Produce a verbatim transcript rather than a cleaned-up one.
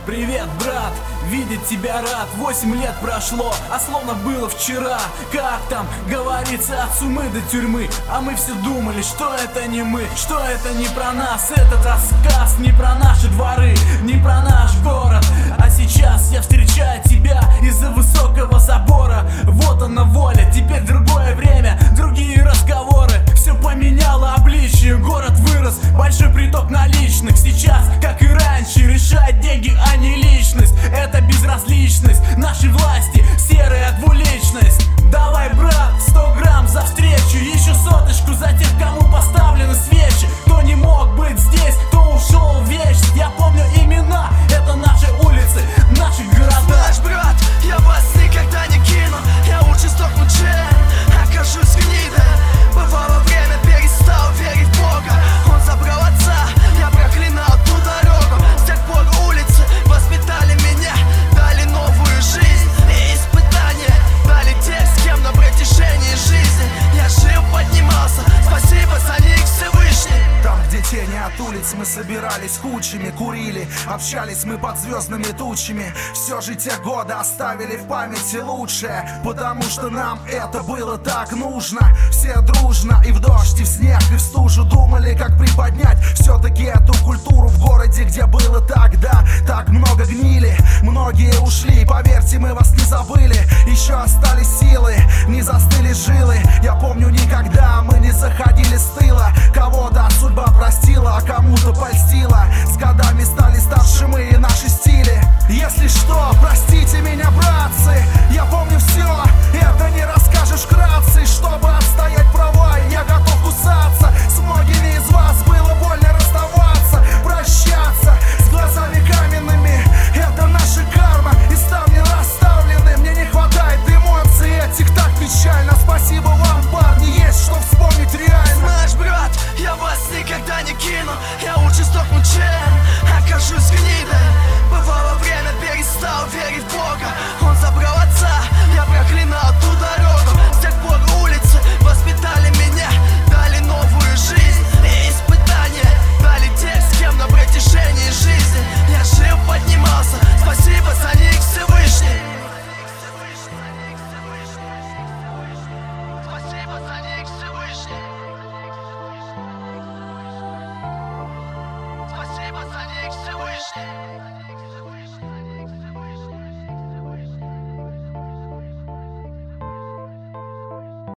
Привет, брат, видеть тебя рад. Восемь лет прошло, а словно было вчера. Как там говорится, от сумы до тюрьмы. А мы все думали, что это не мы, что это не про нас. Этот рассказ не про наши дворы, не про наш город. А сейчас я встречаю тебя из-за высокого забора. Вот она воля, теперь другое время, другие разговоры. Все поменяло обличие, город вырос, большой приток наличных. Сейчас, как и раньше, решать деньги, а не личность. Это безразличность нашей власти, серая двуличность. Давай, брат, сто грамм за встречу, еще соточку за тех, кому поставлены свечи. Кто не мог быть здесь, кто ушел в вечность. Я помню имена, это наши улицы, наши города. Знаешь, брат, я вас никогда не кину. Я лучше сдохну, чем окажусь гнидой. Бывало время, перестал верить в Бога. Он забрал отца, я проклинал ту дорогу. С тех пор улицы воспитали меня, дали новую жизнь и испытания. Дали тех, с кем на протяжении жизни я жил, поднимался. Спасибо за них, Всевышний. Там, где тени от улиц, мы собирались кучами, курили, общались мы под звездными тучами. Все же те годы оставили в памяти лучшее, потому что нам это было так нужно. Все дружно и в дождь, и в снег, и в стужу думали, как приподнять все-таки эту культуру в городе, где было тогда так много гнили. Многие ушли, поверьте, мы вас не забыли. Еще остались силы, не застыли жилы. Я помню, никогда мы не заходили с тыла.